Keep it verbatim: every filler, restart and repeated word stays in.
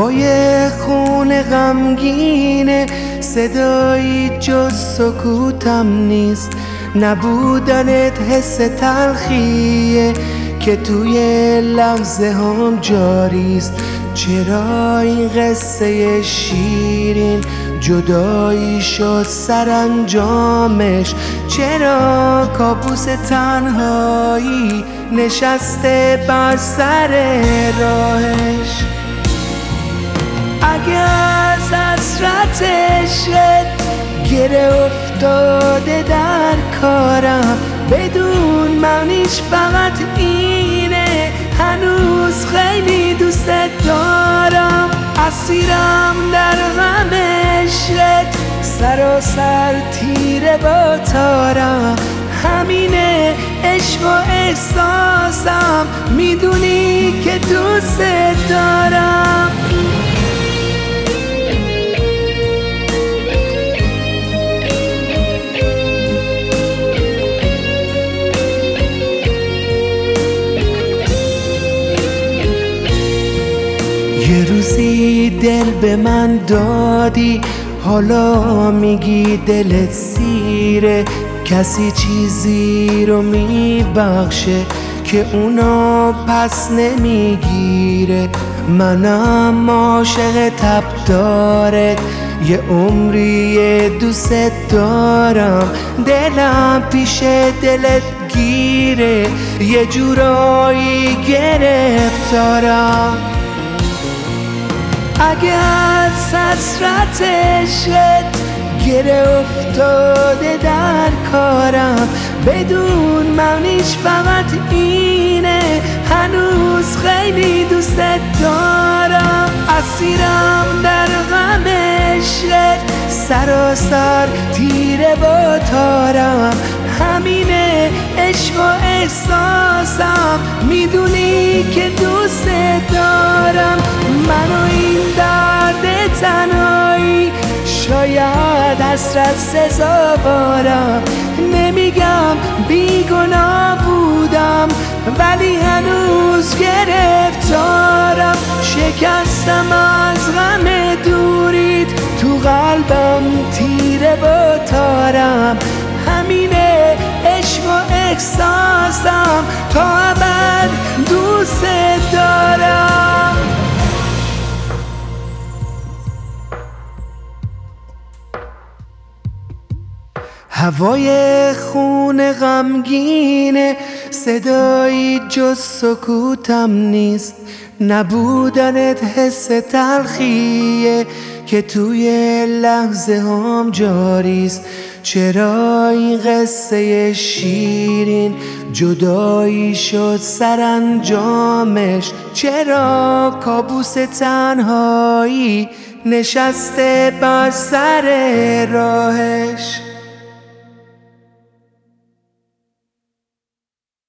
هوای خون غمگینه، صدایی جز سکوتم نیست. نبودنت حس تلخیه که توی لحظه هم جاریست. چرا این قصه شیرین جدایی شد سرانجامش؟ چرا کابوس تنهایی نشسته بر سر راهش؟ اگه از حسرت عشقت گره افتاده در کارم، بدون معنیش فقط اینه هنوز خیلی دوست دارم. اسیرم در غم عشقت، سراسر تیره با تارم. همینه عشق و احساسم، میدونی که دوست دارم. یه روزی دل به من دادی، حالا میگی دلت سیره. کسی چیزی رو میبخشه که اونا پس نمیگیره. منم عاشق تبدارت، یه عمری دوست دارم. دلم پیش دلت گیره، یه جورایی گرفتارم. اگه از حسرت عشقت گره افتاده در کارم، بدون معنیش فقط اینه هنوز خیلی دوست دارم. اسیرم در غم عشقت، سراسر تیره با تارم. همینه عشق و احساسم، میدونی که دوست دارم. منو این درد تنهایی شاید حسرت سزاوارم. نمیگم بیگناه بودم، ولی هنوز گرفتارم. شکستم از غم دوریت، تو قلبم تیره و تارم. همینه عشق و احساسم، تا ابد دوست دارم. هوای خون غمگینه، صدایی جز سکوتم نیست. نبودنت حس تلخیه که توی لحظه هم جاریست. چرا این قصه شیرین جدایی شد سرانجامش؟ چرا کابوس تنهایی نشسته بر سر راهش؟